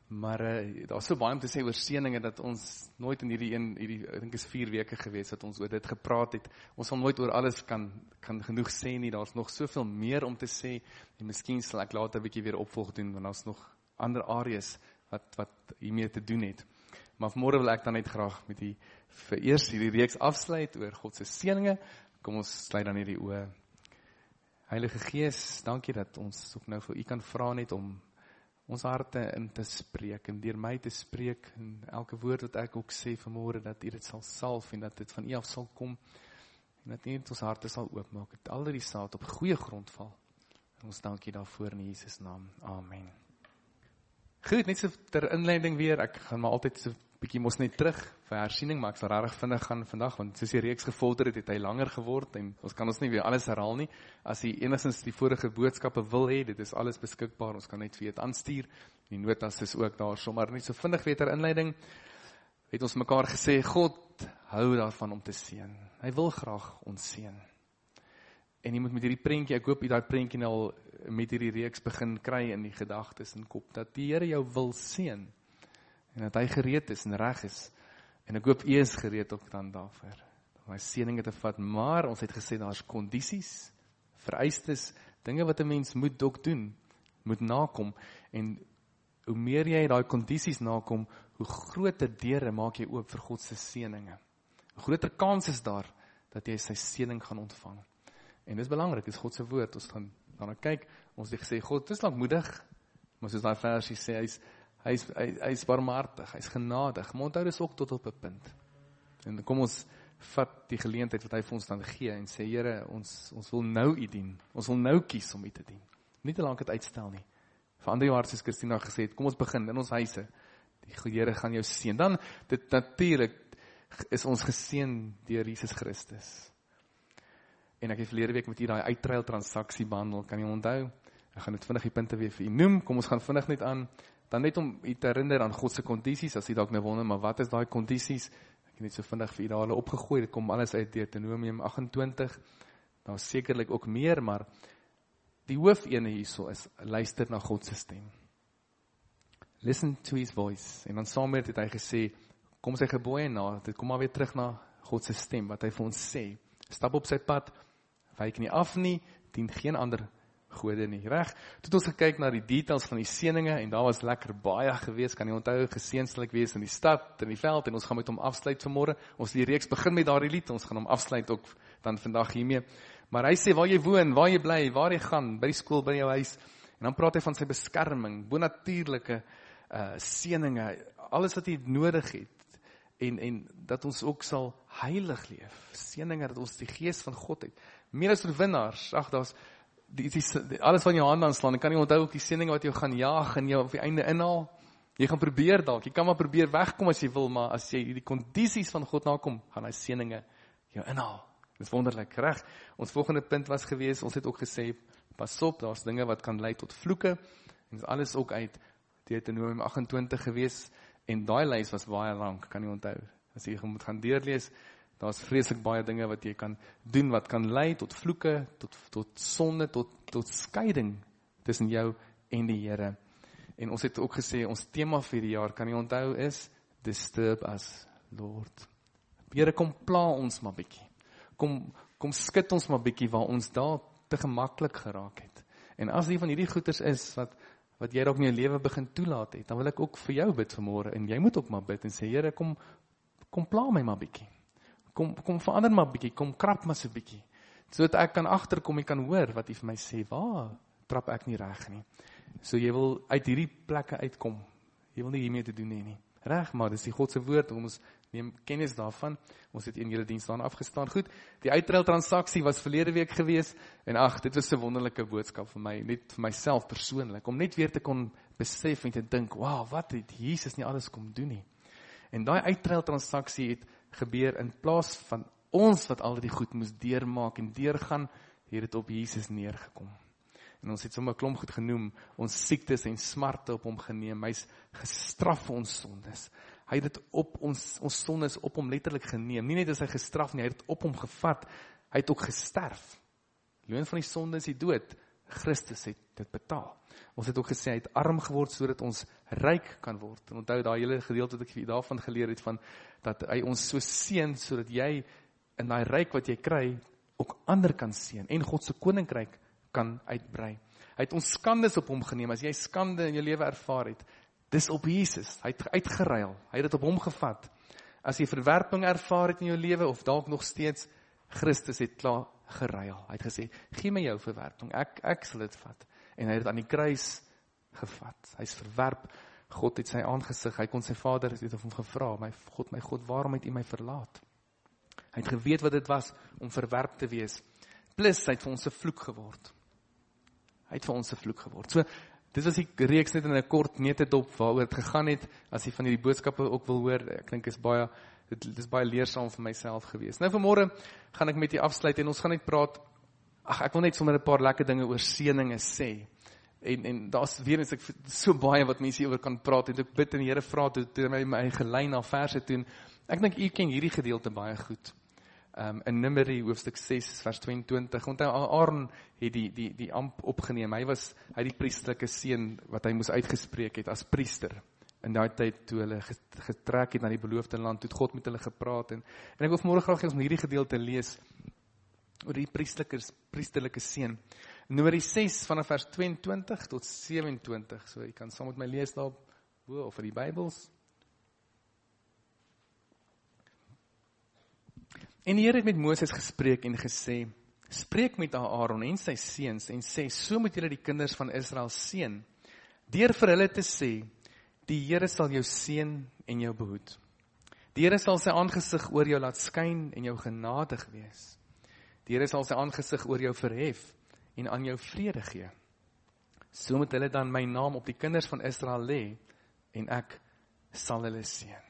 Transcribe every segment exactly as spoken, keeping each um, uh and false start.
Maar uh, daar is so baie om te sê oor seëninge, dat ons nooit in hierdie een, hierdie, ek dink is vier weke gewees, dat ons oor dit gepraat het. Ons sal nooit oor alles kan, kan genoeg sê nie, daar is nog soveel meer om te sê, en miskien sal ek later 'n bietjie weer opvolg doen, want daar is nog ander areas wat, wat hiermee te doen het. Maar vanmôre wil ek dan net graag met die, vir eers hierdie reeks afsluit oor God se seëninge. Kom ons sluit dan hierdie oë. Heilige Gees, dankie dat ons ook nou vir U kan vra net om ons harte in te spreek, en deur my te spreek, en elke woord wat ek ook sê vanmôre, dat U dit sal salf, en dat dit van U af sal kom, en dat net ons harte sal oopmaak, dat al die saad op goeie grond val. En ons dankie daarvoor in Jesus naam. Amen. Goed, net so ter inleiding weer, ek gaan maar altyd so bietjie mos net terug vir hersiening, maar ek sal regtig vinnig gaan vandag, want soos die reeks gevorder het, het hy langer geword, en ons kan ons nie weer alles herhaal nie. As jy enigstens die vorige boodskappe wil hê, dit is alles beskikbaar, ons kan net vir dit aanstuur, die notas is ook daar, sommer net so vinnig weer ter inleiding, het ons mekaar gesê, God hou daarvan om te seën, hy wil graag ons seën, en jy moet met hierdie prentjie, ek hoop jy daai prentjie nou al met hierdie reeks begin kry in die gedagtes en kop, dat die Here jou wil seën, en dat hy gereed is en reg is, en ek hoop jy is gereed ook dan daarvoor, om hy seëninge te vat, maar ons het gesê, daar is kondisies, vereistes, dinge wat 'n mens moet ook doen, moet nakom, en hoe meer jy daai kondisies nakom, hoe groter deure maak jy oop vir God se seëninge, hoe groter kans is daar, dat jy sy seëning gaan ontvang, en dis belangrik, dis God se woord, ons gaan daarna kyk, ons het gesê, God is lankmoedig, maar soos daai versie sê, hy is Hy is, hy, hy is barmhartig, hy is genadig, maar onthou dis ook tot op 'n punt. En kom ons vat die geleentheid wat hy vir ons dan gee en sê, Here, ons, ons wil nou U dien, ons wil nou kies om U te dien. Nie te lank het uitstel nie. Vir ander jaar, soos Christina gesê het, kom ons begin in ons huise. Die Here gaan jou seën. Dan, dit natuurlik is ons geseën deur Jesus Christus. En ek het verlede week met U daai uitruil transaksie behandel, kan jy onthou? Ek gaan dit vinnig die punte weer vir U noem, kom ons gaan vinnig net aan. Dan net om u te herinner aan God se kondisies, as u dalk nou wonder, maar wat is daai kondisies? Ek het net so vinnig vir u daar opgegooi, dit kom alles uit Deuteronomium agt en twintig, daar is sekerlik ook meer, maar die hoofene hierso is, luister na God se stem. Listen to his voice, en dan saam met het hy gesê, kom sy gebooie na, dit kom maar weer terug na God se stem, wat hy vir ons sê, stap op sy pad, wyk nie af nie, dien geen ander gode nie, reg? Toe het ons gekyk na die details van die seëninge, en daar was lekker baie gewees, kan jy onthou, geseën sal ek wees in die stad, in die veld, en ons gaan met hom afsluit vanmôre, ons die reeks begin met daardie lied, ons gaan hom afsluit ook dan vandag hiermee, maar hy sê, waar jy woon, waar jy bly, waar jy gaan, by die skool, by jou huis, en dan praat hy van sy beskerming, bonatuurlike uh, seëninge, alles wat jy nodig het, en, en dat ons ook sal heilig leef, seëninge, dat ons die gees van God het, meer as oorwinnaars, ag, daar's Die, die, die, alles van jou hand aanslaan, en kan jy onthou ook die seëninge wat jou gaan jaag, en jou op die einde inhaal, jy gaan probeer dalk, jy kan maar probeer wegkom as jy wil, maar as jy die kondisies van God nakom, gaan hy seëninge jou inhaal, dit is wonderlik, reg, ons volgende punt was gewees, ons het ook gesê, pas op, daar is dinge wat kan lei tot vloeke, en dit is alles ook uit Deuteronomium agt en twintig gewees, en daai lys was baie lank, kan jy onthou, as jy moet gaan deurlees, daar is vreeslik baie dinge wat jy kan doen, wat kan lei tot vloeke, tot, tot sonde, tot, tot skeiding tussen jou en die Here. En ons het ook gesê, ons tema vir die jaar, kan jy onthou is, disturb us, Lord. Here, kom pla ons maar bietjie. Kom, kom skud ons maar bietjie, waar ons daar te gemaklik geraak het. En as die van hierdie goeters is, wat, wat jy dalk in jou lewe begin toelaat het, dan wil ek ook vir jou bid vanmôre, en jy moet ook maar bid, en sê, Here, kom, kom pla my maar bietjie. Kom, kom verander maar bietjie, kom krap maar so bietjie, so dat ek kan agterkom, ek kan hoor, wat jy vir my sê, waar trap ek nie reg nie, so jy wil uit hierdie plekke uitkom, jy wil nie hiermee te doen hê nie, reg, maar dis die God se woord, ons neem kennis daarvan, ons het in julle diens daarin afgestaan, goed, die uitruil transaksie was verlede week gewees, en ag, dit was 'n wonderlike boodskap vir my, net vir myself persoonlik, om net weer te kon besef en te dink, wow, wat het Jesus nie alles kom doen nie, en daai uitruil transaksie het gebeur in plaas van ons wat al die goed moes deurmaak en deurgaan, het dit op Jesus neergekom. En ons het sommer 'n klomp goed genoem, ons siektes en smarte op hom geneem, hy's gestraf vir ons sondes. Hy het dit op ons, ons sondes op hom letterlik geneem, nie net is hy gestraf nie, hy het dit op hom gevat, hy het ook gesterf. Loon van die sonde is die dood, Christus het dit betaal. Ons het ook gesê, hy het arm geword, sodat ons ryk kan word. En onthou, daai hele gedeelte wat ek daarvan geleer het, van, dat hy ons so seën, sodat jy, in daai ryk wat jy kry, ook ander kan seën, en God se koninkryk kan uitbrei. Hy het ons skandes op hom geneem, as jy skande in jou lewe ervaar het, dis op Jesus, hy het uitgeruil, hy het dit op hom gevat. As jy verwerping ervaar het in jou lewe, of dalk nog steeds, Christus het klaar geruil. Hy het gesê, gee my jou verwerping, ek, ek sal dit vat. En hy het aan die kruis gevat. Hy is verwerp, God het sy aangesig, hy kon sy vader het hom gevra, my God, my God, waarom het u my verlaat? Hy het geweet wat dit was, om verwerp te wees. Plus, hy het vir ons 'n vloek geword. Hy het vir ons 'n vloek geword. So, dit was die reeks net in 'n kort netedop, waaroor het gegaan het, as jy van hierdie boodskappe ook wil hoor, ek dink is baie, dit, dit is baie leersaam vir myself gewees. Nou, vanmôre gaan ek met jy afsluit, en ons gaan net praat, ag, ek wil net sommer 'n paar lekker dinge oor seëninge sê, en, en daar's weer eens, ek, so baie wat mense hieroor kan praat, en ek bid en die Here vra, toe, toe my, my gelei na verse toe, ek dink u ken hierdie gedeelte baie goed, um, in Numeri, hoofstuk ses, vers tweeëntwintig, want Aaron het die, die, die amp opgeneem, hy was, hy die priesterlike seën, wat hy moes uitgespreek het, as priester, in daai tyd, toe hulle getrek het na die beloofde land, toe het God met hulle gepraat, en, en ek wil vanmôre graag ons hierdie gedeelte lees, oor die priesterlike, priesterlike seën. Numeri ses, vanaf vers tweeëntwintig tot sewenentwintig, so jy kan saam met my lees daar, of in die Bybels. En die Here het met Moses gespreek en gesê, spreek met Aaron en sy seuns, en sê, so moet julle die kinders van Israel seën, deur vir hulle te sê, die Here sal jou seën en jou behoed. Die Here sal sy aangesig oor jou laat skyn en jou genadig wees. Die Here sal sy aangesig oor jou verhef en aan jou vrede gee. So moet hulle dan my naam op die kinders van Israel lê, en ek sal hulle seën.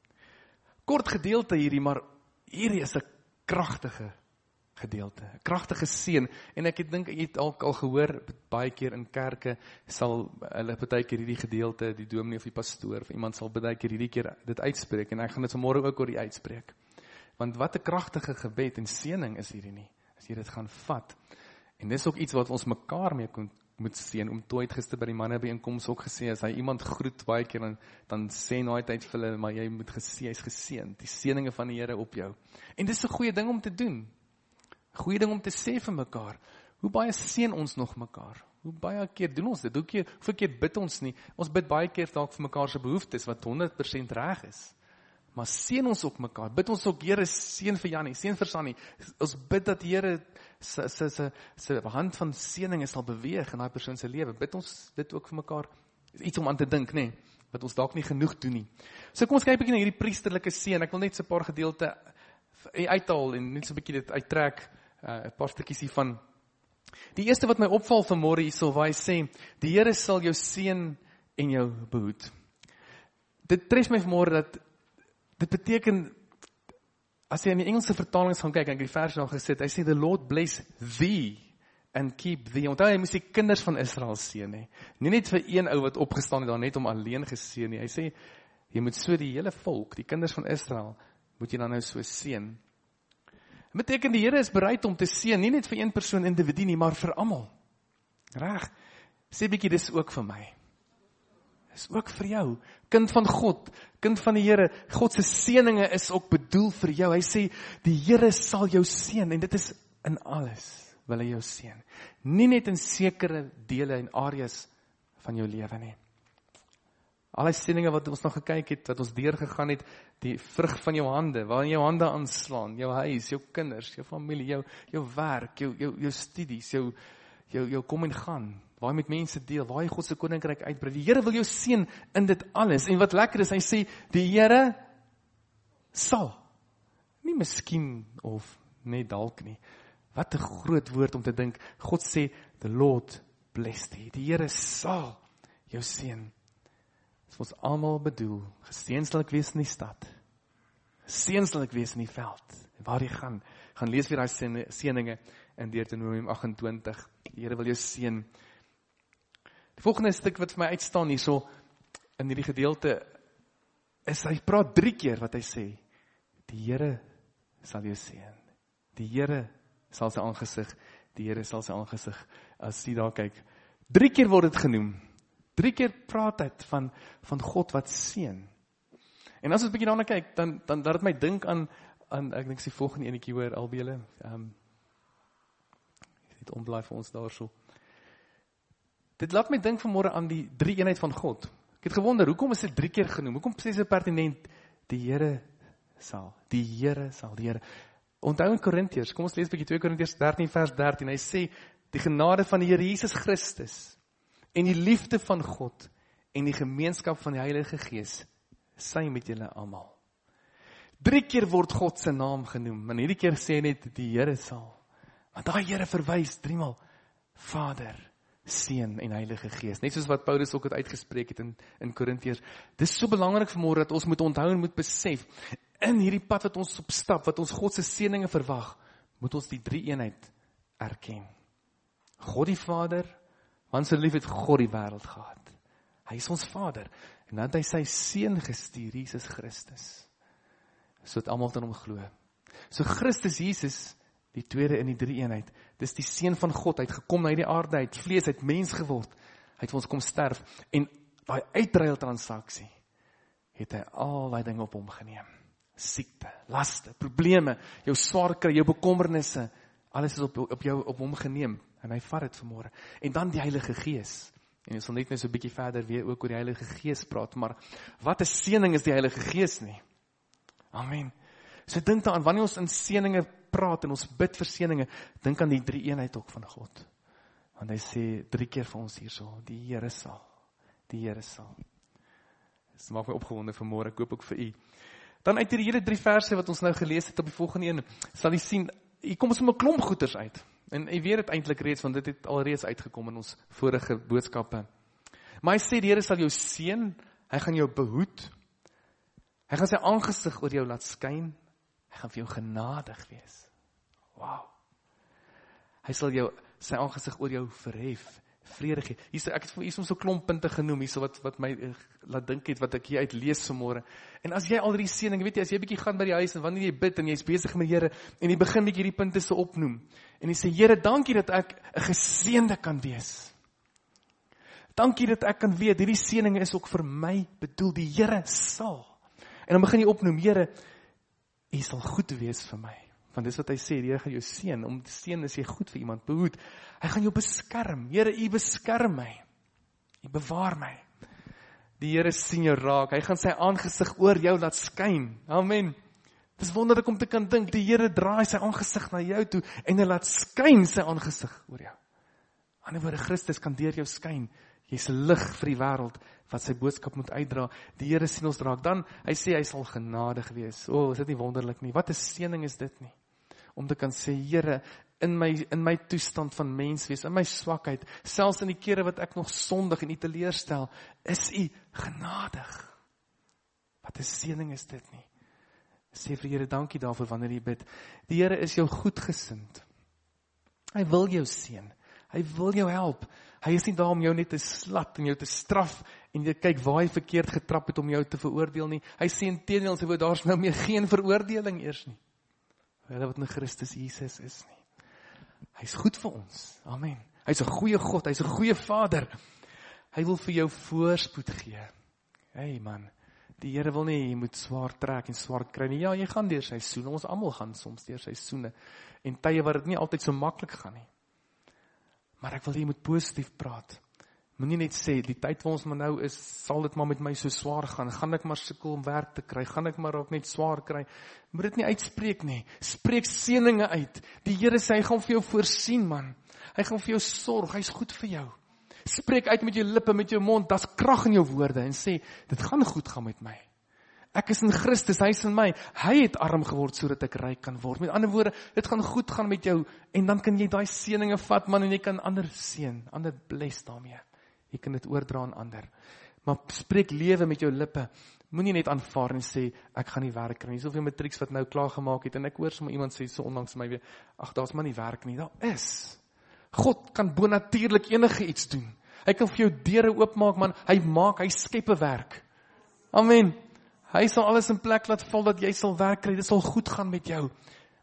Kort gedeelte hierdie, maar hierdie is 'n kragtige gedeelte, 'n kragtige seën, en ek dink jy het al, al gehoor, baie keer in kerke, sal hulle baie keer hierdie gedeelte, die dominee of die pastoor, of iemand sal baie keer hierdie keer dit uitspreek, en ek gaan dit vanmôre ook oor die uitspreek. Want wat 'n kragtige gebed en seëning is hierdie nie, as jy dit gaan vat. En dis ook iets wat ons mekaar mee kon, moet seën. Om toe het gister by die manne byeenkoms ook gesê, as hy iemand groet baie keer, dan, dan sê nooit uit vir hulle, maar jy moet gesê, hy is geseën, die seëninge van die Here op jou. En dis 'n goeie ding om te doen. Goeie ding om te sê vir mekaar. Hoe baie seën ons nog mekaar? Hoe baie keer doen ons dit? Hoe keer, hoeveel keer bid ons nie? Ons bid baie keer dalk vir mekaar se behoeftes, wat honderd persent reg is. Maar seën ons ook mekaar, bid ons ook, Here, seën vir Jannie, seën vir Sannie, ons bid dat die Here se, se, se, se hand van seëninge sal beweeg in daai persoon se lewe, bid ons dit ook vir mekaar, iets om aan te dink, nê, wat ons dalk nie genoeg doen nie. So kom ons kyk 'n bietjie na hierdie priesterlike seën, ek wil net so 'n paar gedeelte uithaal, en net so 'n bietjie dit uittrek, 'n uh, paar stukkies hiervan. Die eerste wat my opval vanmôre hierso, waar hy sê, die Here sal jou seën en jou behoed. Dit tref my vanmôre dat dit beteken, as jy in die Engelse vertalings gaan kyk, en ek het die vers nou gesit, hy sê, the Lord bless thee and keep thee. Onthou, hy moes die kinders van Israel seën, nie. Nie net vir een ou wat opgestaan het, dan net om alleen geseën nie. Hy sê, jy moet so die hele volk, die kinders van Israel, moet jy dan nou so seën. Dit beteken, die Here is bereid om te seën, nie net vir een persoon individu nie, maar vir almal. Reg? Sê bietjie, dis ook vir my. Is ook vir jou, kind van God, kind van die Here, God se seëninge is ook bedoel vir jou. Hy sê, die Here sal jou seën, en dit is in alles, wil hy jou seën. Nie net in sekere dele en areas van jou lewe nie. Al die seëninge wat ons nog gekyk het, wat ons deurgegaan het, die vrug van jou hande, waarin jou hande aanslaan, jou huis, jou kinders, jou familie, jou, jou werk, jou, jou, jou studies, jou, jou, jou kom en gaan, waar jy met mense deel, waar jy God se koninkryk uitbrei. Die Here wil jou seën in dit alles. En wat lekker is, hy sê, die Here sal. Nie miskien of net dalk nie. Wat 'n groot woord om te dink. God sê, the Lord bless thee. Die Here sal jou seën. Dit is ons almal bedoel. Geseën sal ek wees in die stad. Geseën sal ek wees in die veld. En waar jy gaan, gaan lees weer daai seëninge in Deuteronomium agt-en-twintig. Die Here wil jou seën. Die volgende stuk wat vir my uitstaan hierso in hierdie gedeelte is, hy praat drie keer wat hy sê, die Here sal jou seën. Die Here sal sy aangesig Die Here sal sy aangesig, as jy daar kyk. Drie keer word dit genoem. Drie keer praat het van, van God wat seën. En as ons 'n bietjie daarna kyk, dan, dan laat dit my dink aan, aan ek dink die volgende enetjie hoor, albele. Um, dit omblaai vir ons daarso. Dit laat my dink vanmôre aan die drie eenheid van God. Ek het gewonder, hoekom is dit drie keer genoem? Hoekom sê sy pertinent, die Here sal, die Here sal, die Here. Onthou in Korintiërs, kom ons lees 'n bietjie twee Korintiërs dertien vers dertien, hy sê, die genade van die Here Jesus Christus, en die liefde van God, en die gemeenskap van die Heilige Gees, sy met julle almal. Drie keer word God se naam genoem, en hierdie keer sê net, die Here sal. Want daai Here verwys driemaal, Vader, Seun en Heilige Gees. Net soos wat Paulus ook het uitgespreek het in, in Korintiërs. Dit is so belangrik vanmôre dat ons moet onthou en moet besef, in hierdie pad wat ons opstap, wat ons God se seëninge verwag, moet ons die drie eenheid erken. God die Vader, want so lief het God die wêreld gehad. Hy is ons Vader, en dan het hy sy Seun gestuur, Jesus Christus, sodat almal aan hom glo. So Christus Jesus, die tweede in die drie eenheid, dis die Seun van God, hy het gekom na hierdie aarde, hy het vlees, hy het mens geword, hy het vir ons kom sterf, en daai uitruil transaksie, het hy al die dinge op hom geneem. Siekte, laste, probleme, jou swaar kry, jou bekommernisse, alles is op, op jou, op hom geneem, en hy vat het vanmôre. En dan die Heilige Gees, en ons sal net nou so 'n bietjie verder weer ook oor die Heilige Gees praat, maar wat 'n seëning is die Heilige Gees nie. Amen. So dink daaraan, wanneer ons in seëninge praat en ons bid vir seëninge, dink aan die drie eenheid ook van God. Want hy sê drie keer vir ons hierso, die Here sal, die Here sal. Dit maak my opgewonde vanmôre, ek hoop ook vir u. Dan uit hierdie hele drie verse wat ons nou gelees het op die volgende een, sal jy sien, hier kom ons met 'n klomp goeters uit. En jy weet dit eintlik reeds, want dit het alreeds uitgekom in ons vorige boodskappe. Maar hy sê, die Here sal jou seën, hy gaan jou behoed, hy gaan sy aangesig oor jou laat skyn, hy gaan vir jou genadig wees. Wow. Hy sal jou, sy aangesig oor jou verhef, vrede gee. Hier, ek het vir u so klomp punte genoem, hier wat, wat my uh, laat dink het, wat ek hier uit lees vanmôre. En as jy al die seëning, weet jy, as jy 'n bietjie gaan by die huis, en wanneer jy bid, en jy is besig met die Here, en jy begin bietjie hierdie punte se opnoem, en jy sê, Here, dankie dat ek 'n geseënde kan wees. Dankie dat ek kan weet, hierdie seëninge is ook vir my bedoel, die Here sal. En dan begin jy opnoem, Here, u sal goed wees vir my. Want dis wat hy sê, die Here gaan jou seën, om te seën is jy goed vir iemand, behoed. Hy gaan jou beskerm, Here, u beskerm my, u bewaar my. Die Here sien jou raak, hy gaan sy aangesig oor jou laat skyn, amen. Dis wonderlik om te kan dink, die Here draai sy aangesig na jou toe, en hy laat skyn sy aangesig oor jou. Aan die woorde, Christus kan deur jou skyn, jy's 'n lig vir die wêreld, wat sy boodskap moet uitdra, die Here sien ons raak, dan, hy sê, hy sal genadig wees, o, oh, is dit nie wonderlik nie, wat 'n seëning is dit nie, om te kan sê, Here, in my, in my toestand van mens wees, in my swakheid, selfs in die kere wat ek nog sondig en u teleurstel, is u genadig. Wat 'n seëning is dit nie. Sê vir die Here, dankie daarvoor wanneer jy bid. Die Here is jou goedgesind. Hy wil jou seën. Hy wil jou help. Hy is nie daar om jou net te slat en jou te straf en jy kyk waar hy verkeerd getrap het om jou te veroordeel nie. Hy sê inteendeel, sy woord, daar is nou meer geen veroordeling eers nie. Hulle wat in Christus Jesus is nie. Hy is goed vir ons. Amen. Hy is 'n goeie God, hy is 'n goeie Vader. Hy wil vir jou voorspoed gee. Hey man, die Here wil nie jy moet swaar trek en swaar kry nie. Ja, jy gaan deur seisoene. Ons almal gaan soms deur seisoene en tye waar dit nie altyd so maklik gaan nie. Maar ek wil jy moet positief praat. Moenie net sê, die tyd waar ons maar nou is, sal dit maar met my so swaar gaan, gaan ek maar sukkel om werk te kry, gaan ek maar ook net swaar kry, moet dit nie uitspreek nie, spreek seëninge uit, die Here sê, hy gaan vir jou voorsien man, hy gaan vir jou sorg, hy is goed vir jou, spreek uit met jou lippe, met jou mond, daar's krag in jou woorde, en sê, dit gaan goed gaan met my, ek is in Christus, hy is in my, hy het arm geword, so dat ek ryk kan word, met ander woorde, dit gaan goed gaan met jou, en dan kan jy daai seëninge vat man, en jy kan ander seën, ander bless daarmee, jy kan dit oordra aan ander. Maar spreek lewe met jou lippe. Moenie net aanvaar en sê, ek gaan nie werk kry nie. Soveel matrieks wat nou klaar gemaak het, en ek hoor sommer iemand sê, so onlangs my weer, ag, daar's maar nie werk nie. Daar is. God kan bonatuurlik enige iets doen. Hy kan vir jou deure oopmaak, man. Hy maak, hy skep 'n werk. Amen. Hy sal alles in plek laat val, dat jy sal werk kry. Dit sal goed gaan met jou.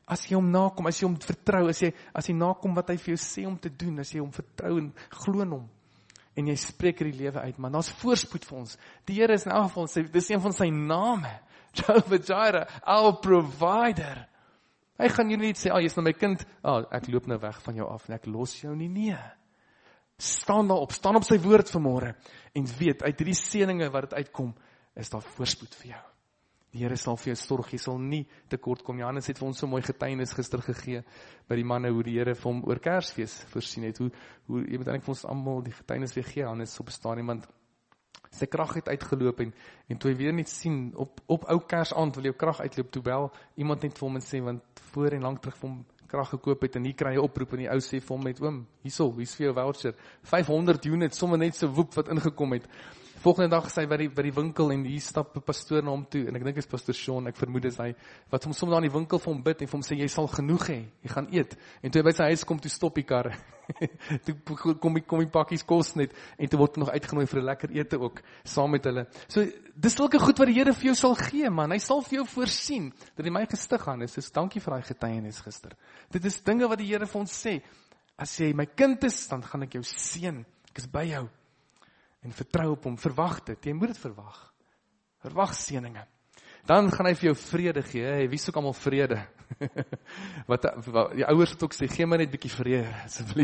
As jy hom nakom, as jy hom vertrou, as jy, as jy nakom wat hy vir jou sê om te doen, as jy hom vertrou en glo in hom, en jy spreek die lewe uit, man, daar's voorspoed vir ons. Die Here is in elk geval, sy, dis een van sy name, Jehovah Jireh, our provider. Hy gaan jou nie sê, ah, jy is nou my kind, ah, ek loop nou weg van jou af, en ek los jou nie, nee. Staan daarop, staan op sy woord vanmôre, en weet, uit die seëninge wat het uitkom, is daar voorspoed vir jou. Die Here sal vir jou sorg, jy sal nie tekort kom. Johannes het vir ons so mooi getuienis gister gegee, by die manne, hoe die Here vir hom oor Kersfees voorsien het, hoe, hoe jy moet eintlik vir ons almal die getuienis weer gee, Johannes op staan, iemand, sy krag het uitgeloop, en, en toe hy weer net sien, op, op ou Kersaand wil jou krag uitloop, toe bel iemand net vir hom en sê, want voor en lang terug vir hom krag gekoop het, en hier kry hy oproep, en die ou sê vir hom net, oom, hierso, hier's vir jou voucher, vyfhonderd units, sommer net so woep wat ingekom het. Volgende dag is hy by die, by die winkel, en hier stap 'n pastoor na hom toe, en ek dink is pastoor Sean, ek vermoed is hy, wat hom sommer daar in die winkel vir hom bid, en vir hom sê, jy sal genoeg hê, jy gaan eet, en toe hy by sy huis kom, toe stop die kar, toe kom die, kom die pakkies kos net, en toe word hy nog uitgenooi vir 'n lekker ete ook, saam met hulle. So, dis sulke goed wat die Here vir jou sal gee, man, hy sal vir jou voorsien, dat hy my gestig aan is, dus dankie vir daai getuienis gister. Dit is dinge wat die Here vir ons sê, as jy my kind is, dan gaan ek jou seën, ek is by jou, en vertrou op hom, verwag dit, jy moet dit verwag, verwag seëninge. Dan gaan hy vir jou vrede gee, hey, wie soek almal vrede? wat, wat, die ouers het ook sê, gee my net bietjie vrede, asseblief.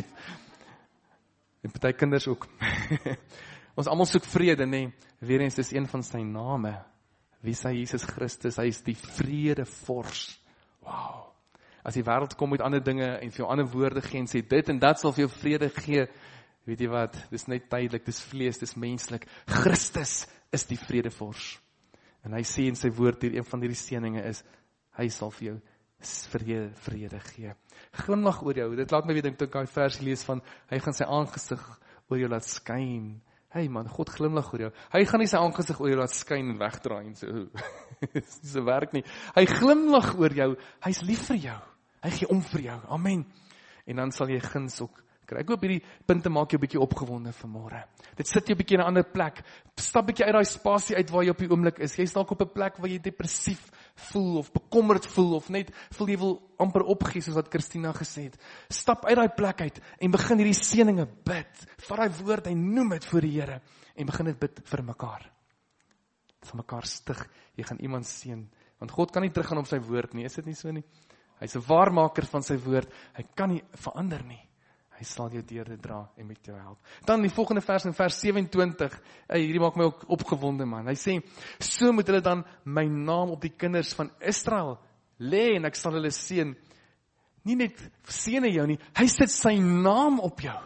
En party kinders ook. Ons almal soek vrede, nee, weer eens is een van sy name, wie is hy, Jesus Christus, hy is die vredevors, wow. As die wêreld kom met ander dinge, en vir jou ander woorde gee, en sê, dit en dat sal vir jou vrede gee, weet jy wat, dis net tydelik, dis vlees, dis menslik. Christus is die vredevors. En hy sê in sy woord hier, een van hierdie seëninge is, hy sal vir jou vrede, vrede gee. Glimlag oor jou, dit laat my weer dink, toe ek daai vers lees van, hy gaan sy aangesig oor jou laat skyn. Hey man, God glimlag oor jou. Hy gaan nie sy aangesig oor jou laat skyn en wegdraai en so. Dis nie so werk nie. Hy glimlag oor jou, hy's lief vir jou. Hy gee om vir jou. Amen. En dan sal jy guns ook kry. Ek hoop hierdie punte maak jou 'n bietjie opgewonde vanmôre. Dit sit jou 'n bietjie in 'n ander plek. Stap bietjie uit daai spasie uit waar jy op die oomblik is. Jy's dalk op 'n plek waar jy depressief voel of bekommerd voel of net voel jy wil amper opgee soos wat Christina gesê het. Stap uit daai plek uit en begin hierdie seëninge bid. Vat daai woord en noem dit voor die Here en begin dit bid vir mekaar. Vir mekaar stig. Jy gaan iemand seën. Want God kan nie teruggaan op sy woord nie. Is dit nie so nie? Hy's 'n waarmaker van sy woord. Hy kan nie verander nie. Hy sal jou deur dit dra en met jou help. Dan die volgende vers in vers sewe-en-twintig, hey, hierdie maak my ook opgewonde man. Hy sê, so moet hulle dan my naam op die kinders van Israel lê en ek sal hulle seën. Nie net seën hy jou nie, hy sit sy naam op jou.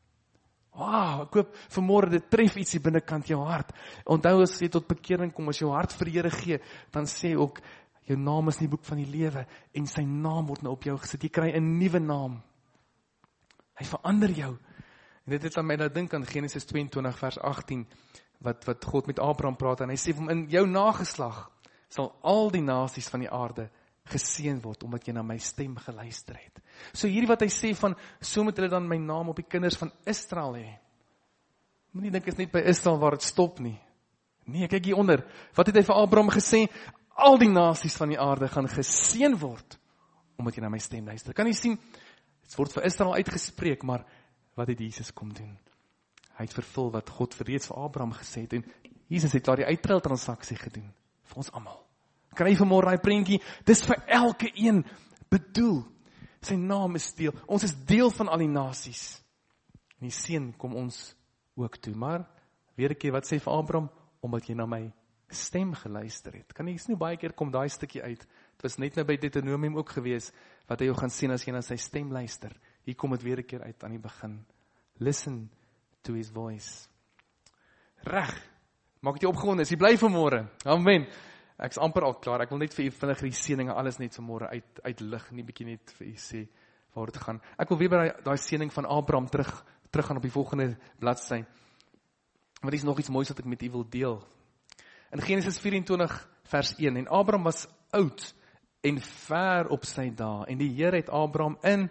Wow, ek hoop vanmôre dit tref iets hier binnekant jou hart. Onthou as jy tot bekering kom, as jou hart vir die Here gee, dan sê ook, jou naam is in die boek van die lewe en sy naam word nou op jou gesit. Jy kry 'n nuwe naam. Hy verander jou. En dit het aan my nou dink aan Genesis twee-en-twintig vers agttien, wat, wat God met Abraham praat, en hy sê, in jou nageslag sal al die nasies van die aarde geseën word, omdat jy na my stem geluister het. So hierdie wat hy sê van, so moet hulle dan my naam op die kinders van Israel hê. Moenie dink is net by Israel waar het stop nie. Nee, kyk hier onder. Wat het hy vir Abraham gesê? Al die nasies van die aarde gaan geseën word, omdat jy na my stem luister. Kan jy sien, dit word vir Israel uitgespreek, maar wat het Jesus kom doen? Hy het vervul wat God reeds vir Abraham gesê het, en Jesus het daar die uitruiltransaksie gedoen, vir ons almal. Kan jy vanmôre daai prentjie, dis vir elke een bedoel. Sy naam is deel, ons is deel van al die nasies. En die seën kom ons ook toe, maar, weer 'n keer, wat sê vir Abraham? Omdat jy na my stem geluister het. Kan jy sien hoe baie keer kom daai stukkie uit? Het was net nou by Deuteronomium ook gewees, wat hy jou gaan sien as jy na sy stem luister. Hier kom het weer 'n keer uit aan die begin. Listen to his voice. Reg, maak dit jou opgewonde, is jy bly vanmôre? Amen. Ek is amper al klaar, ek wil net vir u vinnig die seëninge alles net vanmôre uit, uitlig, nie bietjie net vir u sê waar dit gaan. Ek wil weer by daai, daai seëning van Abraham terug, terug gaan op die volgende bladsy. Want is nog iets moois wat ek met u wil deel. In Genesis vyf-en-twintig vers een, en Abraham was oud en ver op sy dae, en die Here het Abraham in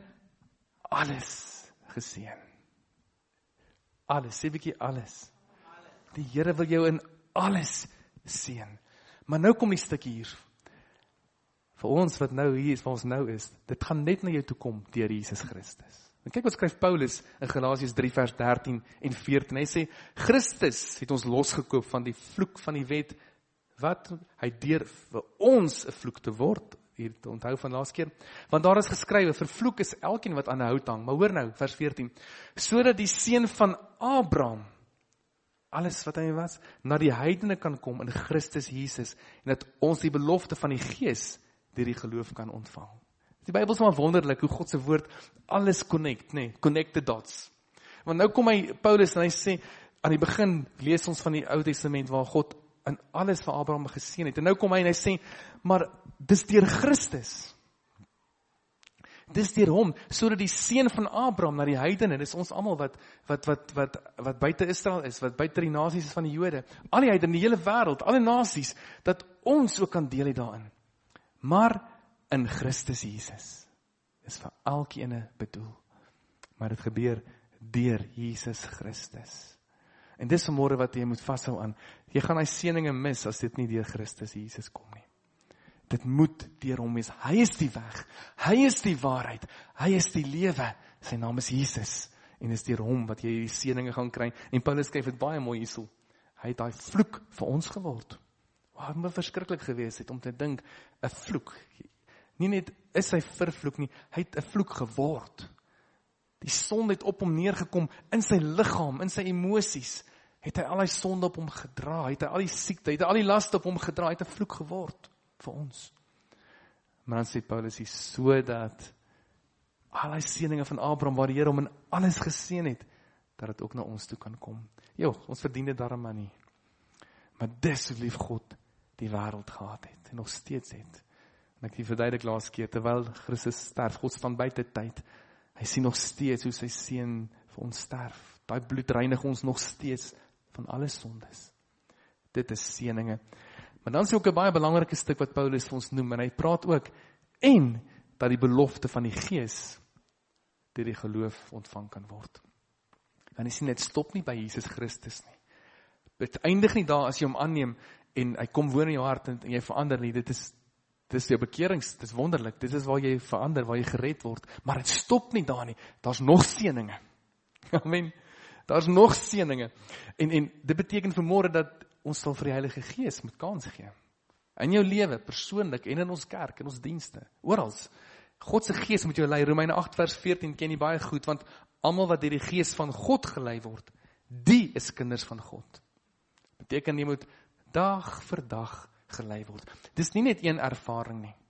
alles geseën. Alles, sê bietjie alles. Die Here wil jou in alles seën. Maar nou kom die stukkie hier. vir ons wat nou hier is, waar ons nou is, dit gaan net na jou toe kom, deur Jesus Christus. En kyk wat skryf Paulus in Galasiërs drie vers dertien en veertien, hy sê, Christus het ons losgekoop van die vloek van die wet, wat hy deur vir ons 'n vloek te word, hier te onthou van laas keer, want daar is geskrywe, vervloek is elkeen wat aan 'n hout hang, maar hoor nou, vers veertien, sodat die seun van Abraham, alles wat hy was, na die heidene kan kom in Christus Jesus, en dat ons die belofte van die Gees deur die geloof kan ontvang. Die Bybel is maar wonderlik, hoe God se woord alles connect, nee, connect the dots. Want nou kom hy, Paulus, en hy sê, aan die begin lees ons van die Ou Testament, waar God in alles vir Abraham geseën het, en nou kom hy en hy sê, maar dis deur Christus, dis deur hom, sodat die seun van Abraham na die heidene, dis ons almal wat, wat, wat, wat, wat buite Israel is, wat buite die nasies is van die Jode, al die heidene, die hele wêreld, alle nasies, dat ons ook kan deel hê daarin. Maar in Christus Jesus, is vir elkeen bedoel, maar dit gebeur deur Jesus Christus. En dis vanmôre wat jy moet vashou aan, jy gaan hy seëninge mis, as dit nie deur Christus Jesus kom nie. Dit moet deur hom wees, hy is die weg, hy is die waarheid, hy is die lewe, sy naam is Jesus, en is deur hom wat jy die seëninge gaan kry, en Paulus skryf dit baie mooi hierso, hy het daai vloek vir ons geword. Waar het my verskriklik gewees het, om te dink, 'n vloek, nie net is hy vervloek nie, hy het 'n vloek geword. Die sonde het op hom neergekom, in sy liggaam, in sy emosies, het hy al die sonde op hom gedra, het hy al die siekte, het hy al die laste op hom gedra, het 'n vloek geword, vir ons. Maar dan sê Paulus hier, sodat al die seëninge van Abraham, waar die Here hom in alles geseën het, dat het ook na ons toe kan kom. Jo, ons verdien dit daarom maar nie. Maar dis hoe lief God die wêreld gehad het, en nog steeds het. En ek het verduidelik laas keer, terwyl Christus sterf, God staan buite tyd, hy sien nog steeds hoe sy seun vir ons sterf. Daai bloed reinig ons nog steeds van alle sondes. Dit is seëninge. Maar dan is ook 'n baie belangrike stuk wat Paulus vir ons noem, en hy praat ook, en dat die belofte van die Gees deur die geloof ontvang kan word. En jy sien, dit stop nie by Jesus Christus nie. Dit eindig nie daar as jy hom aanneem, en hy kom woon in jou hart, en jy verander nie, dit is Dis jou bekerings, dit is wonderlik, dit is waar jy verander, waar jy gered word, maar het stop nie daar nie, daar's nog seëninge. Amen, daar's nog seëninge, en, en dit beteken vanmôre dat ons sal vir die Heilige Gees moet kans gee, in jou lewe, persoonlik, en in ons kerk, in ons dienste, oral, God se Gees moet jou lei, Romeine agt vers veertien ken jy baie goed, want almal wat deur die Gees van God gelei word, die is kinders van God. Beteken jy moet dag vir dag gelei word. Dis nie net een ervaring nie.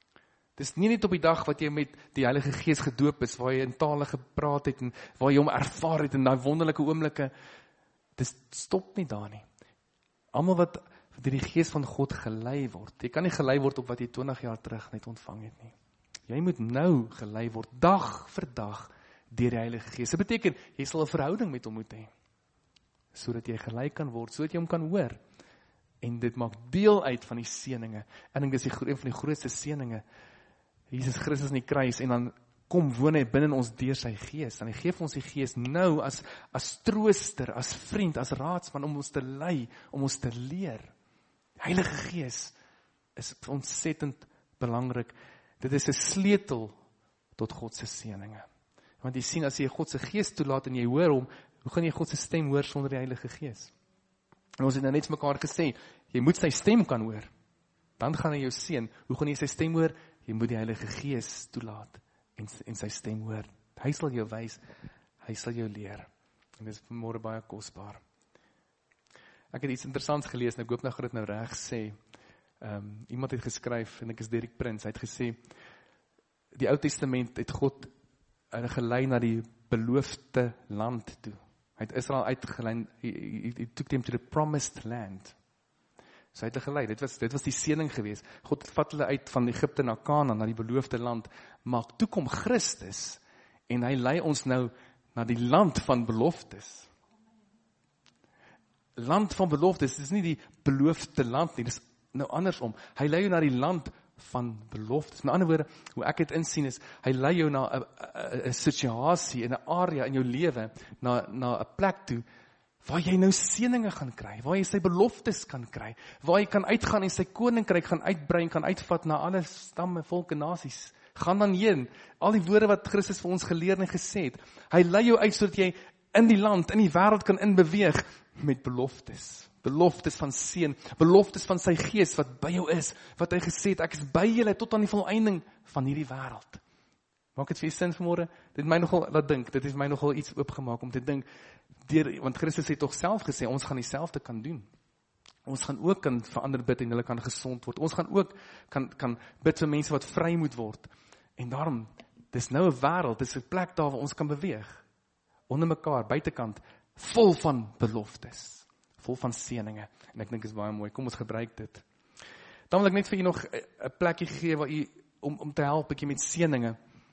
Dis nie net op die dag wat jy met die Heilige Gees gedoop is, waar jy in tale gepraat het, en waar jy hom ervaar het, en daai wonderlike oomblikke, dis stop nie daar nie. Almal wat deur die Gees van God gelei word, jy kan nie gelei word op wat jy twintig jaar terug net ontvang het nie. Jy moet nou gelei word, dag vir dag, deur die Heilige Gees. Dit beteken, jy sal 'n verhouding met hom moet hê, sodat jy gelei kan word, sodat jy hom kan hoor. En dit maak deel uit van die seëninge. En ek dis die, een van die grootste seëninge. Jesus Christus in die kruis, en dan kom woon hy binne ons deur sy Gees. En hy gee vir ons die Gees nou as, as trooster, as vriend, as raadsman, om ons te lei, om ons te leer. Heilige Gees is ontsettend belangrik. Dit is 'n sleutel tot God se seëninge. Want jy sien, as jy God se Gees toelaat en jy hoor hom, hoe gaan jy God se stem hoor sonder die Heilige Gees? En ons het nou net vir mekaar gesê, jy moet sy stem kan hoor, dan gaan hy jou seën. Hoe gaan jy sy stem hoor? Jy moet die Heilige Gees toelaat, en, en sy stem hoor. Hy sal jou wys, hy sal jou leer, en dit is vanmôre baie kosbaar. Ek het iets interessants gelees, en ek hoop nou gaan dit nou reg sê. Um, iemand het geskryf, en ek is Derek Prins, hy het gesê, die Ou Testament het God uh, gelei na die beloofde land toe. Hy het Israel uitgelei, hy, hy, hy took them to the promised land. So hy het hulle gelei, dit was, dit was die seëning geweest. God het vat hulle uit van Egipte na Kanaan, na die beloofde land, maar toe kom Christus, en hy lei ons nou na die land van beloftes. Land van beloftes, dit is nie die beloofde land nie, dit is nou andersom. Hy lei jou na die land van beloftes. Met ander woorde, hoe ek het insien is, hy lei jou na 'n situasie, in 'n area in jou lewe, na na 'n plek toe, waar jy nou seëninge gaan kry, waar jy sy beloftes kan kry, waar jy kan uitgaan en sy koninkryk gaan uitbrei en kan uitvat na alle stamme, volke, nasies. Gaan dan heen, al die woorde wat Christus vir ons geleer en gesê het. Hy lei jou uit sodat jy in die land, in die wêreld kan inbeweeg met beloftes. Beloftes van seën, beloftes van sy gees wat by jou is, wat hy gesê het, ek is by julle tot aan die volëinding van hierdie wêreld. Maak dit vir sin vanmôre? Dit het my nogal laat dink, dit het my nogal iets oopgemaak om te dink, deur, want Christus het tog self gesê, ons gaan dieselfde kan doen. Ons gaan ook kan verander bid en hulle kan gesond word. Ons gaan ook kan, kan bid vir mense wat vry moet word. En daarom, dis nou 'n wêreld, dis 'n plek daar waar ons kan beweeg. Onder mekaar, buitekant, vol van beloftes. Vol van seëninge. En ek dink is baie mooi. Kom ons gebruik dit. Dan wil ek net vir u nog 'n plekkie gee waar u om om te help bietjie met seëninge.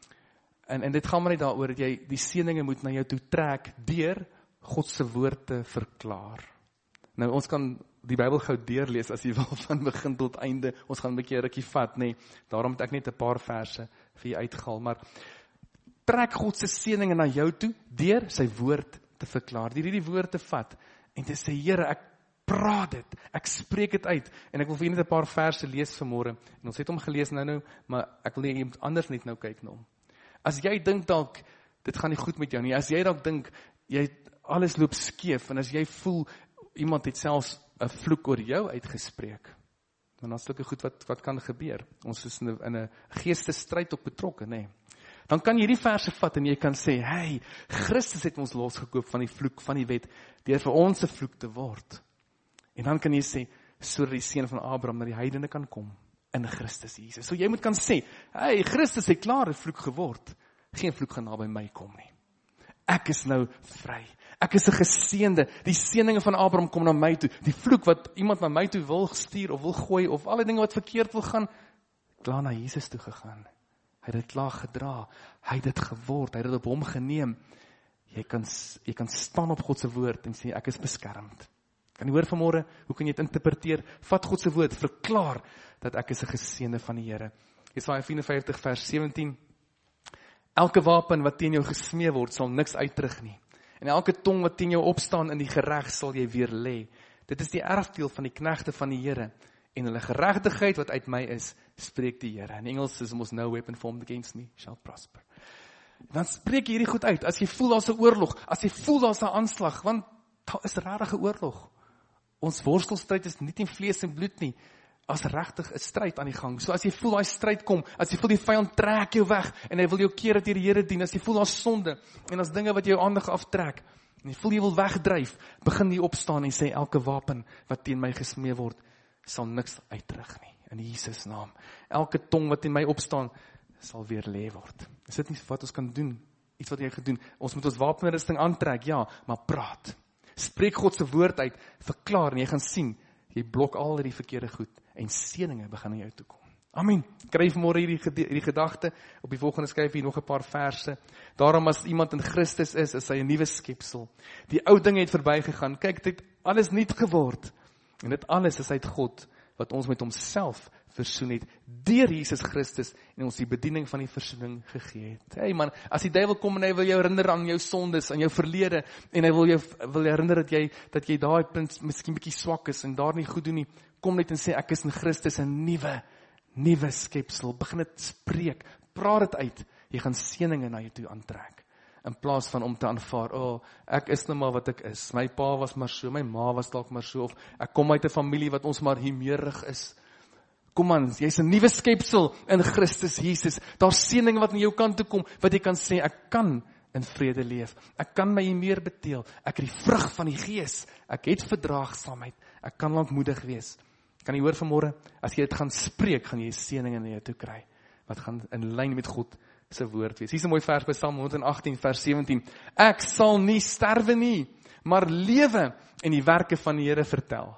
En en dit gaan maar net daaroor dat jy die seëninge moet na jou toe trek deur God se woord te verklaar. Nou ons kan die Bybel gou deurlees as jy wil van begin tot einde. Ons gaan 'n bietjie 'n rukkie vat, nê. Nee. Daarom het ek net 'n paar verse vir jy uitgehaal, maar trek God se seëninge na jou toe deur sy woord te verklaar. Deur hierdie woord te vat en te sê, Here, ek praat dit, ek spreek dit uit en ek wil vir julle net 'n paar verse lees vanmôre. En ons het hom gelees nou nou, maar ek wil hê jy moet anders net nou kyk na hom. As jy dink dalk dit gaan nie goed met jou nie, as jy dalk dink jy alles loop skeef en as jy voel iemand het selfs 'n vloek oor jou uitgespreek, dan is sulke goed wat wat kan gebeur. Ons is in 'n in 'n geestesstryd op betrokke, nê. Nee. Dan kan jy hierdie verse vat en jy kan sê, hey, Christus het ons losgekoop van die vloek van die wet, deur vir ons 'n vloek te word. En dan kan jy sê, sodat die seun van Abraham na die heidene kan kom, in Christus Jesus. So jy moet kan sê, hey, Christus het klaar 'n vloek geword, geen vloek gaan naby my kom nie. Ek is nou vry, ek is 'n geseënde, die seëninge van Abraham kom na my toe, die vloek wat iemand na my toe wil stuur, of wil gooi, of alle dinge wat verkeerd wil gaan, klaar na Jesus toe gegaan. Hy het dit klaar gedra, hy het dit geword, hy het dit op hom geneem. Jy kan, jy kan staan op God se woord en sê, ek is beskermd. Kan jy hoor vanmôre, hoe kan jy dit interpreteer? Vat God se woord, verklaar dat ek is 'n geseënde van die Here. Jesaja vyf en vyftig vers sewentien. Elke wapen wat teen jou gesmee word, sal niks uitdruk nie. En elke tong wat teen jou opstaan in die gereg sal jy weer lê. Dit is die erfdeel van die knegte van die Here. En hulle geregtigheid wat uit my is, spreek die Here. In Engels is mos no weapon formed against me shall prosper. Dan spreek jy hierdie goed uit. As jy voel daar's 'n oorlog, as jy voel daar's 'n aanslag, want daar is regtig 'n oorlog. Ons worstelstryd is nie teen vlees en bloed nie, as regtig 'n stryd aan die gang. So as jy voel daai stryd kom, as jy voel die vyand trek jou weg en hy wil jou keer dat jy die Here dien, as jy voel daar's sonde en as dinge wat jou aandag aftrek en jy voel jy wil wegdryf, begin jy opstaan en sê elke wapen wat teen my gesmee word, sal niks uitdruk nie, in Jesus naam. Elke tong wat in my opstaan, sal weer lê word. Is dit nie wat ons kan doen? Iets wat jy gedoen. Ons moet ons wapenrusting aantrek, ja, maar praat. Spreek God se woord uit, verklaar en jy gaan sien, jy blok al die verkeerde goed en seëninge begin na jou toe kom. Amen. Kry vanmôre hierdie, hierdie gedagte, op die volgende skryf hier nog 'n paar verse. Daarom as iemand in Christus is, is hy 'n nuwe skepsel. Die ou dinge het verbygegaan. Kyk, dit het alles nuut geword. En dit alles is uit God, wat ons met homself versoen het, deur Jesus Christus, en ons die bediening van die versoening gegee het. Hey man, as die duiwel kom en hy wil jou herinner aan jou sondes, aan jou verlede, en hy wil jou wil herinner dat jy, dat jy daai punt miskien bietjie swak is, en daar nie goed doen nie, kom net en sê, ek is in Christus 'n nuwe, nuwe skepsel, begin dit spreek, praat dit uit, jy gaan seëninge na jou toe aantrek. In plaas van om te aanvaar, oh, ek is nou maar wat ek is, my pa was maar so, my ma was dalk maar so, of ek kom uit 'n familie wat ons maar humeurig is. Kom aan, jy's 'n nuwe skepsel in Christus Jesus, daar's seëninge wat na jou kant toe kom, wat jy kan sê, ek kan in vrede leef, ek kan my humeur beteel, ek het die vrug van die Gees, ek het verdraagsaamheid, ek kan lankmoedig wees. Kan jy hoor vanmôre, as jy dit gaan spreek, gaan jy seëninge na jou toe kry, wat gaan in lyn met God se woord wees. Hier is 'n mooi vers by Psalm honderd en agttien vers sewentien. Ek sal nie sterwe nie, maar lewe en die werke van die Here vertel.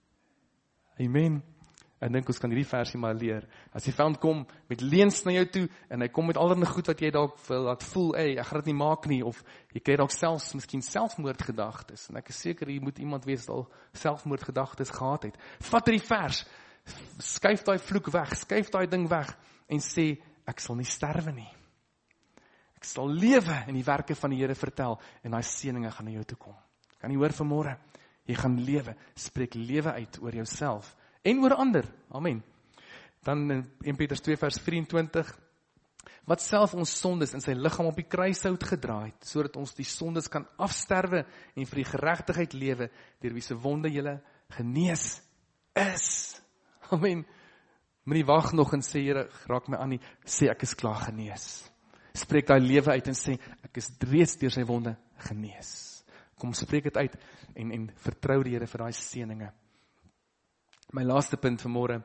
Amen. Ek dink ons kan hierdie versie maar leer. As die vyand kom met leuns na jou toe en hy kom met allerlei goed wat jy dalk wil laat voel, hey, ek gaan dit nie maak nie, of jy kry dalk selfs miskien selfmoordgedagtes. En ek is seker jy moet iemand wees wat al selfmoordgedagtes gehad het. Vat hierdie vers, skuif daai vloek weg, skuif daai ding weg en sê, ek sal nie sterwe nie. Ek sal lewe en die werke van die Here vertel en daai seëninge gaan na jou toe kom. Kan jy hoor vanmôre? Jy gaan lewe, spreek lewe uit oor jouself en oor ander. Amen. Dan in Eerste Petrus twee vers vyf-en-twintig, wat self ons sondes in sy liggaam op die kruishout gedra het, sodat ons die sondes kan afsterwe en vir die geregtigheid lewe, deur wie se wonde julle genees is. Amen. Moenie wag nog en sê, Here, raak my aan nie, sê ek is klaar genees. Spreek daai lewe uit en sê, ek is reeds deur sy wonde genees. Kom, spreek dit uit en, en vertrou die Here vir daai seëninge. My laaste punt vanmôre,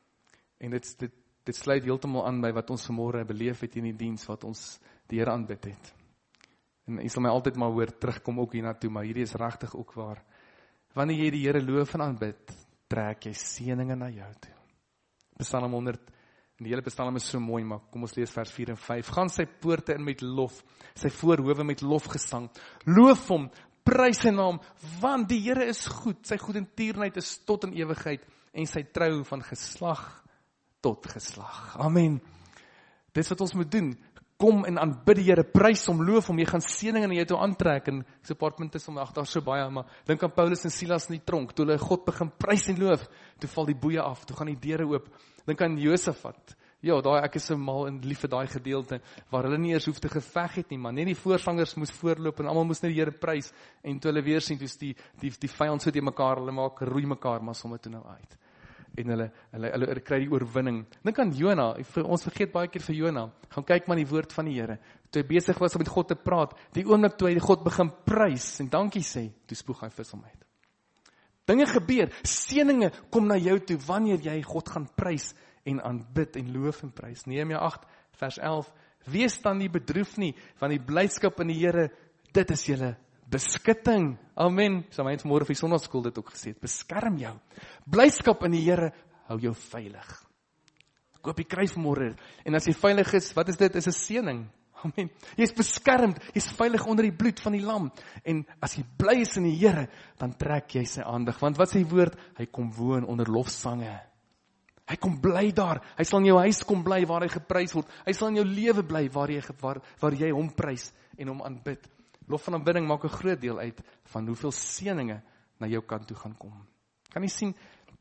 en dit, dit, dit sluit heeltemal aan by wat ons vanmôre beleef het in die diens, wat ons die Here aanbid het. En jy sal my altyd maar hoor, terugkom ook hiernatoe, maar hierdie is regtig ook waar. Wanneer jy die Here loof en aanbid, trek jy seëninge na jou toe. Psalm honderd, en die hele Psalm is so mooi, maar kom ons lees vers vier en vyf. Gaan sy poorte in met lof, sy voorhowe met lofgesang. Loof hom, prys sy naam, want die Here is goed, sy goedertierenheid is tot in ewigheid, en sy trou van geslag tot geslag. Amen. Dis wat ons moet doen. Kom en aanbid die Here, prys hom, loof hom, jy gaan seëninge na jou toe aantrek, en so 'n paar punte is om, ag, daar so baie, maar dink aan Paulus en Silas in die tronk, toe hulle God begin prys en loof, toe val die boeye af, toe gaan die deure oop. Dink aan Josafat. Ja, daai ek is so mal en lief vir daai gedeelte, waar hulle nie eers hoef te geveg het nie, maar net die voorvangers moes voorloop, en almal moes net die Here prys, en toe hulle weer sien, toe is die, die, die vyand so teen mekaar, hulle maak, roei mekaar, maar somme toe nou uit. En hulle, hulle, hulle, hulle kry die oorwinning. Dink aan Jona, ons vergeet baie keer vir Jona, gaan kyk maar die woord van die Here, toe hy besig was om met God te praat, die oomblik toe hy God begin prys, en dankie sê, toe spoeg hy vis om uit. Dinge gebeur, seëninge kom na jou toe, wanneer jy God gaan prys, en aanbid, en loof en prys. Nehemia agt, vers elf, wees dan nie bedroef nie, want die blydskap in die Here, dit is julle beskutting. Amen. So my vanmôre vir die sonnaarskool dit ook gesê het, beskerm jou. Blydskap in die Here hou jou veilig. Koop die kry vanmôre, en as jy veilig is, wat is dit? Is 'n seëning. Amen. Jy is beskermd, jy is veilig onder die bloed van die lam, en as jy bly is in die Here, dan trek jy sy aandag, want wat sy woord, hy kom woon onder lofsange. Hy kom bly daar, hy sal in jou huis kom bly waar hy geprys word, hy sal in jou lewe bly waar jy, waar, waar jy hom prys en hom aanbid. Lof van aanbidding maak 'n groot deel uit van hoeveel seëninge na jou kant toe gaan kom. Kan jy sien,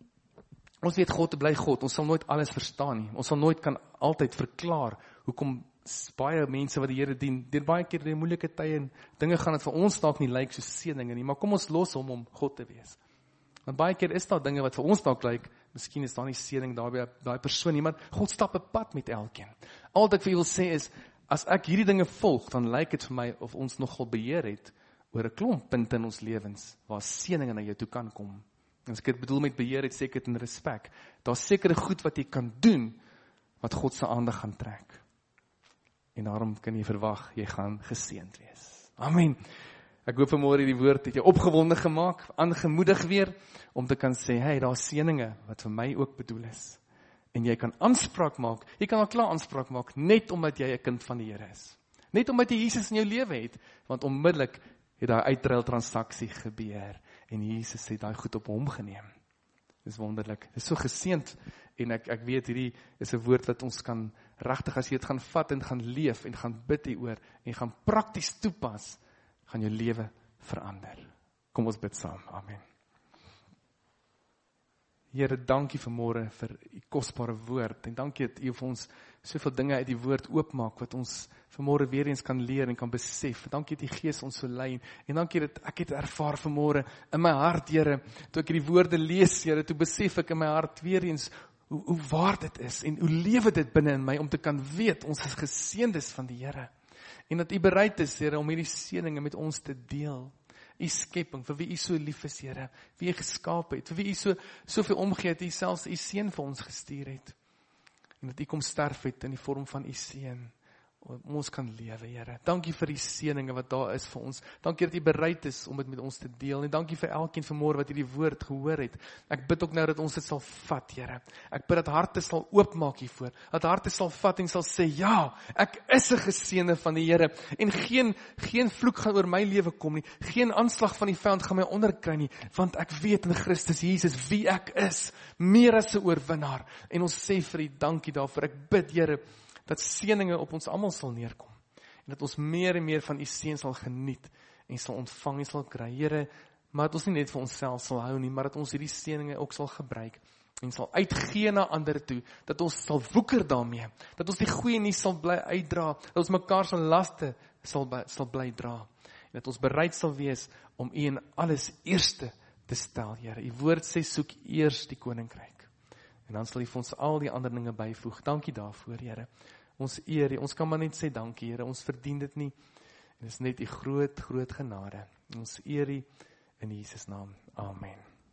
ons weet God bly God, ons sal nooit alles verstaan nie, ons sal nooit kan altyd verklaar hoekom baie mense wat die Here dien, deur baie keer die moeilike tye en dinge gaan dit vir ons dalk nie lyk soos seëninge nie, maar kom ons los hom om God te wees. Want baie keer is daar dinge wat vir ons dalk lyk, miskien is daar nie seëning daar by daai persoon nie, maar God stap 'n pad met elkeen. Al wat ek vir julle wil sê is, as ek hierdie dinge volg, dan lyk dit vir my of ons nogal beheer het oor 'n klomp punte in ons lewens, waar seëninge na jou toe kan kom. En as ek dit bedoel met beheer, het seker dit in respek. Daar's sekere goed wat jy kan doen, wat God se aandag gaan trek. En daarom kan jy verwag, jy gaan geseënd wees. Amen. Ek hoop vanmôre die woord het jou opgewonde gemaak, aangemoedig weer, om te kan sê, hey, daar is seëninge wat vir my ook bedoel is. En jy kan aanspraak maak, jy kan al klaar aanspraak maak, net omdat jy 'n kind van die Here is. Net omdat jy Jesus in jou lewe het, want onmiddellik het daai uitruil transaksie gebeur, en Jesus het daai goed op hom geneem. Dis wonderlik, dis so geseënd, en ek, ek weet hierdie is 'n woord wat ons kan, regtig as jy dit gaan vat en gaan leef, en gaan bid hieroor, en gaan prakties toepas, gaan jou lewe verander. Kom ons bid saam, amen. Here, dankie vanmôre vir u kosbare woord, en dankie dat u vir ons soveel dinge uit die woord oopmaak, wat ons vanmôre weer eens kan leer en kan besef. Dankie dat die Gees ons so lei, en dankie dat ek het ervaar vanmôre in my hart, Here, toe ek die woorde lees, Here, toe besef ek in my hart weer eens, hoe, hoe waar dit is, en hoe lewe dit binne in my, om te kan weet, ons is geseëndes van die Here, en dat u bereid is, Here, om hierdie seëninge met ons te deel. U skepping, vir wie u so lief is, Here, wie u geskaap het, vir wie u so, soveel omgee het, u selfs u seun vir ons gestuur het, en dat u kom sterf het in die vorm van u seun, om ons kan lewe, Here. Dankie vir die seëninge wat daar is vir ons. Dankie dat u bereid is om dit met ons te deel, en dankie vir elkeen vanmôre wat hierdie woord gehoor het. Ek bid ook nou dat ons dit sal vat, Here. Ek bid dat harte sal oopmaak hiervoor, dat harte sal vat en sal sê, ja, ek is 'n geseënde van die Here, en geen, geen vloek gaan oor my lewe kom nie, geen aanslag van die vyand gaan my onderkry nie, want ek weet in Christus Jesus wie ek is, meer as 'n oorwinnaar, en ons sê vir u dankie daarvoor. Ek bid, Here, dat seëninge op ons almal sal neerkom, en dat ons meer en meer van u seën sal geniet, en sal ontvang en sal kry. Here, maar dat ons nie net vir onsself sal hou nie, maar dat ons hierdie seëninge ook sal gebruik, en sal uitgee na ander toe, dat ons sal woeker daarmee, dat ons die goeie nuus sal bly uitdra, dat ons mekaar se laste sal, sal bly dra, en dat ons bereid sal wees om U in alles eerste te stel, Here. U woord sê, soek eers die koninkryk, en dan sal U vir ons al die ander dinge byvoeg. Dankie daarvoor, Here. Ons eer U, ons kan maar net sê dankie, Here, ons verdien dit nie, en dit is net U groot, groot genade. Ons eer U in Jesus naam. Amen.